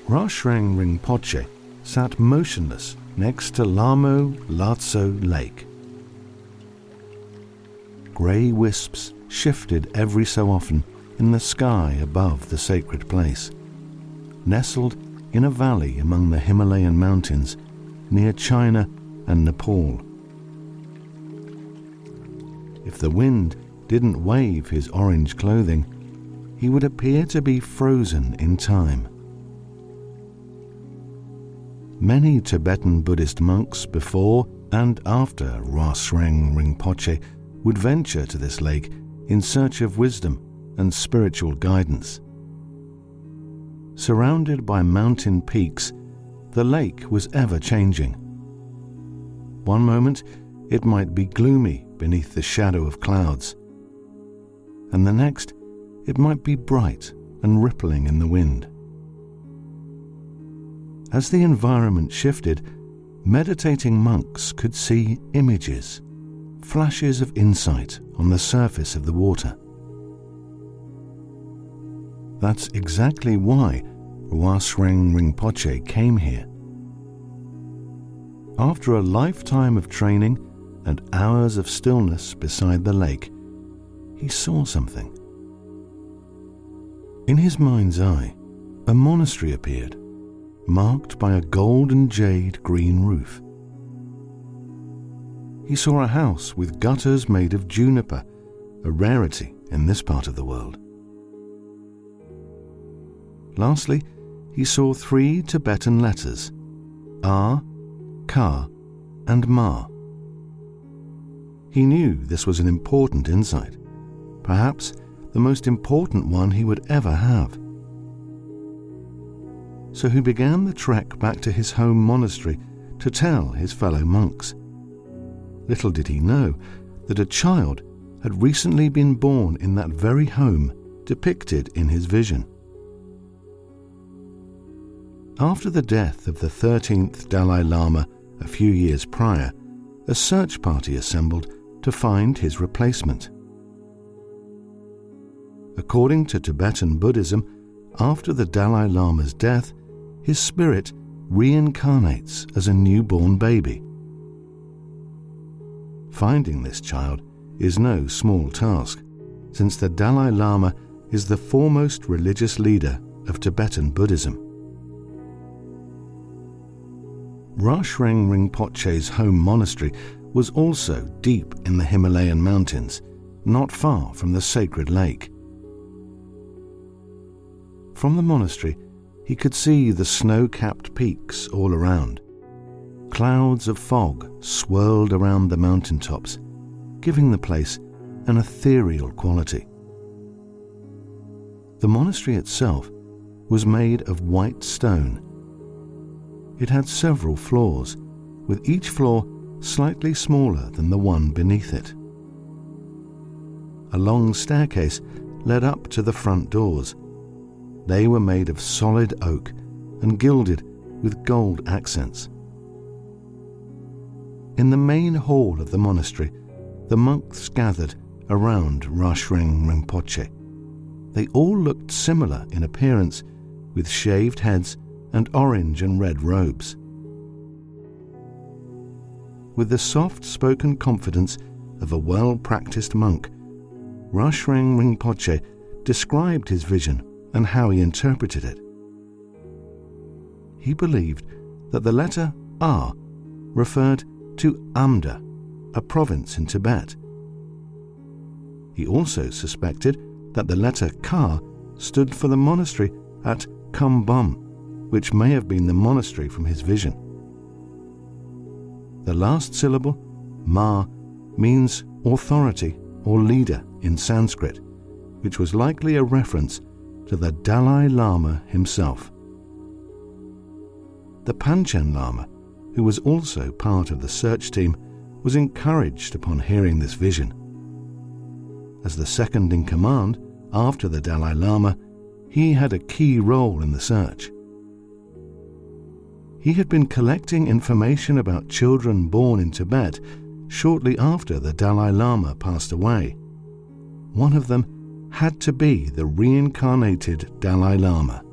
Rawshrang Rinpoche sat motionless next to Lhamo Latso Lake. Grey wisps shifted every so often in the sky above the sacred place, nestled in a valley among the Himalayan mountains near China and Nepal. If the wind didn't wave his orange clothing, he would appear to be frozen in time. Many Tibetan Buddhist monks before and after Rawshrang Rinpoche would venture to this lake in search of wisdom and spiritual guidance. Surrounded by mountain peaks, the lake was ever-changing. One moment it might be gloomy beneath the shadow of clouds, and the next it might be bright and rippling in the wind. As the environment shifted, meditating monks could see images, flashes of insight on the surface of the water. That's exactly why Rawshrang Rinpoche came here. After a lifetime of training and hours of stillness beside the lake, he saw something. In his mind's eye, a monastery appeared, marked by a gold and jade green roof. He saw a house with gutters made of juniper, a rarity in this part of the world. Lastly, he saw 3 Tibetan letters, A, Ka, and Ma. He knew this was an important insight, perhaps the most important one he would ever have. So he began the trek back to his home monastery to tell his fellow monks. Little did he know that a child had recently been born in that very home depicted in his vision. After the death of the 13th Dalai Lama a few years prior, a search party assembled to find his replacement. According to Tibetan Buddhism, after the Dalai Lama's death, his spirit reincarnates as a newborn baby. Finding this child is no small task, since the Dalai Lama is the foremost religious leader of Tibetan Buddhism. Rawshrang Rinpoche's home monastery was also deep in the Himalayan mountains, not far from the sacred lake. From the monastery, he could see the snow-capped peaks all around. Clouds of fog swirled around the mountaintops, giving the place an ethereal quality. The monastery itself was made of white stone. It had several floors, with each floor slightly smaller than the one beneath it. A long staircase led up to the front doors. They were made of solid oak and gilded with gold accents. In the main hall of the monastery, the monks gathered around Rawshrang Rinpoche. They all looked similar in appearance, with shaved heads and orange and red robes. With the soft-spoken confidence of a well-practiced monk, Rawshrang Rinpoche described his vision and how he interpreted it. He believed that the letter A referred to Amda, a province in Tibet. He also suspected that the letter Ka stood for the monastery at Kumbum, which may have been the monastery from his vision. The last syllable, Ma, means authority or leader in Sanskrit, which was likely a reference to the Dalai Lama himself. The Panchen Lama, who was also part of the search team, was encouraged upon hearing this vision. As the second in command after the Dalai Lama, he had a key role in the search. He had been collecting information about children born in Tibet shortly after the Dalai Lama passed away. One of them had to be the reincarnated Dalai Lama.